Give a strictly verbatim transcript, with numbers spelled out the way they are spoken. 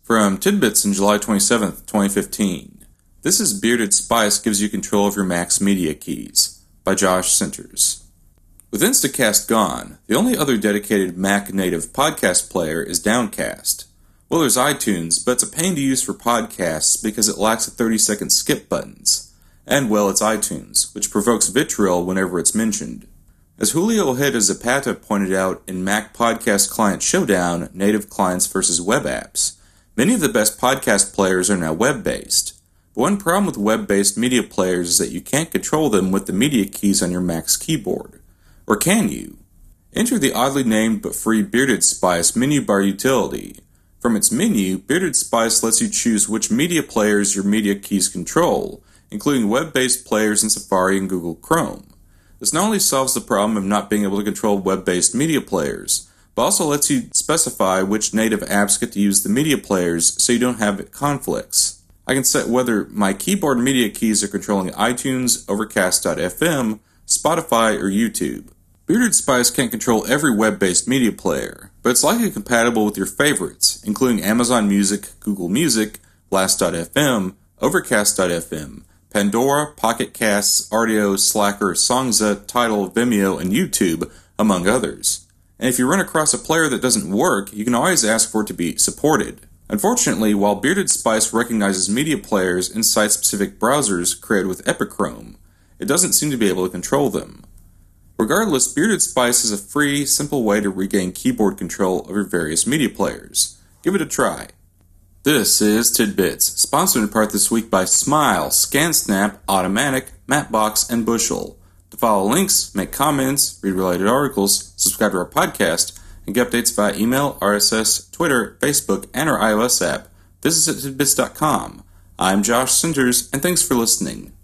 From Tidbits on July twenty-seventh, twenty fifteen. This is Bearded Spice Gives You Control of Your Mac's Media Keys, by Josh Sinters. With Instacast gone, the only other dedicated Mac-native podcast player is Downcast. Well, there's iTunes, but it's a pain to use for podcasts because it lacks the thirty-second skip buttons. And, well, it's iTunes, which provokes vitriol whenever it's mentioned. As Julio Ojeda Zapata pointed out in Mac Podcast Client Showdown, Native Clients versus Web Apps, many of the best podcast players are now web-based. But one problem with web-based media players is that you can't control them with the media keys on your Mac's keyboard. Or can you? Enter the oddly named but free Bearded Spice menu bar utility. From its menu, Bearded Spice lets you choose which media players your media keys control, including web-based players in Safari and Google Chrome. This not only solves the problem of not being able to control web-based media players, but also lets you specify which native apps get to use the media players so you don't have conflicts. I can set whether my keyboard media keys are controlling iTunes, Overcast dot f m, Spotify, or YouTube. Bearded Spice can't control every web-based media player, but it's likely compatible with your favorites, including Amazon Music, Google Music, Last dot f m, Overcast dot f m, Pandora, Pocket Casts, Rdio, Slacker, Songza, Tidal, Vimeo, and YouTube, among others. And if you run across a player that doesn't work, you can always ask for it to be supported. Unfortunately, while Bearded Spice recognizes media players in site-specific browsers created with Epichrome, it doesn't seem to be able to control them. Regardless, Bearded Spice is a free, simple way to regain keyboard control of your various media players. Give it a try. This is Tidbits, sponsored in part this week by Smile, ScanSnap, Automatic, Mapbox, and Bushel. To follow links, make comments, read related articles, subscribe to our podcast, and get updates via email, R S S, Twitter, Facebook, and our iOS app, visit tidbits dot com. I'm Josh Sinters, and thanks for listening.